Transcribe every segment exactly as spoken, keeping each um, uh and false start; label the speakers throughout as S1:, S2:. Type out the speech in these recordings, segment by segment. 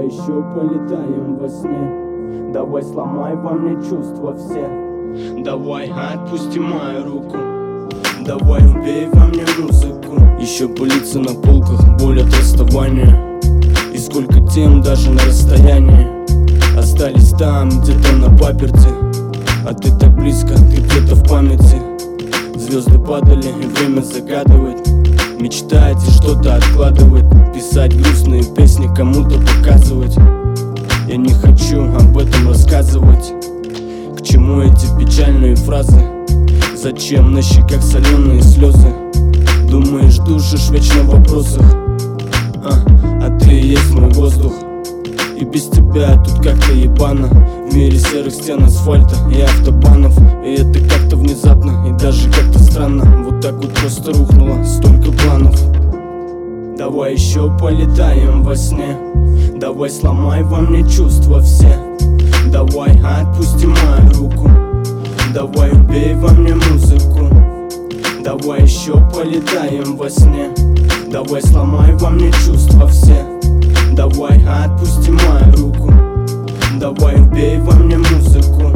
S1: Давай еще полетаем во сне. Давай сломай во мне чувства все. Давай отпусти мою руку. Давай убей во мне музыку. Еще пылится на полках боль от расставания. И сколько тем даже на расстоянии остались там, где-то на паперти. А ты так близко, ты где-то в памяти. Звезды падали, и время загадывать, мечтать и что-то откладывать, писать грустные песни, кому-то показывать. Я не хочу об этом рассказывать. К чему эти печальные фразы? Зачем на щеках соленые слезы? Думаешь, душишь вечно в вопросах, а, а ты и есть мой воздух. И без тебя тут как-то ебано. В мире серых стен, асфальта и автобанов. И это как-то внезапно и даже как-то странно. Вот так вот просто рухнуло столько планов. Давай еще полетаем во сне. Давай сломай во мне чувства все. Давай отпусти мою руку. Давай убей во мне музыку. Давай еще полетаем во сне. Давай сломай во мне чувства все. Давай отпусти мою руку. Давай убей во мне музыку.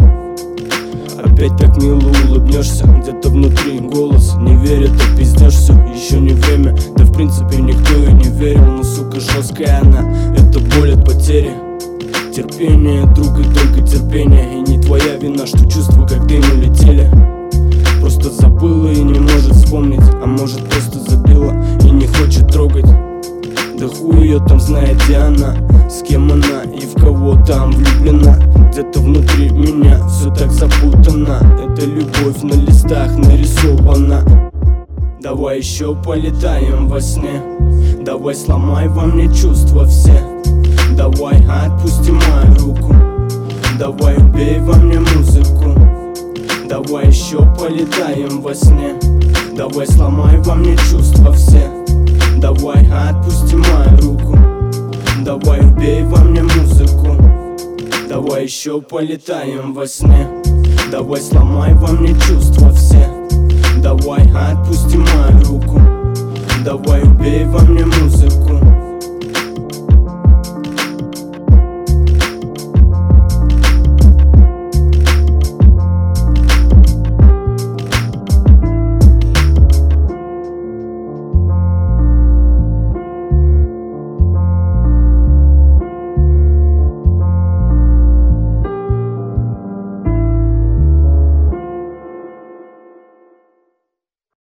S1: Опять так мило улыбнешься, где-то внутри голос не верит, а пиздешь все, еще не время. Да в принципе никто и не верил, но сука жесткая она. Это боль от потери. Терпение, друг, и только терпение. И не твоя вина, что чувства как дым улетели. Просто забыла и не может вспомнить. А может просто забила и не хочет трогать. Да хуй ее там знает, где она, с кем она и в кого там влюблена. Где-то внутри меня все так запутано. Это любовь на листах нарисована. Давай еще полетаем во сне. Давай сломай во мне чувства все. Давай отпусти мою руку. Давай убей во мне музыку. Давай еще полетаем во сне. Давай сломай во мне чувства все. Давай отпусти мою руку. Давай убей во мне музыку. Давай еще полетаем во сне. Давай сломай во мне чувства все. Давай отпусти мою руку. Давай убей во мне музыку.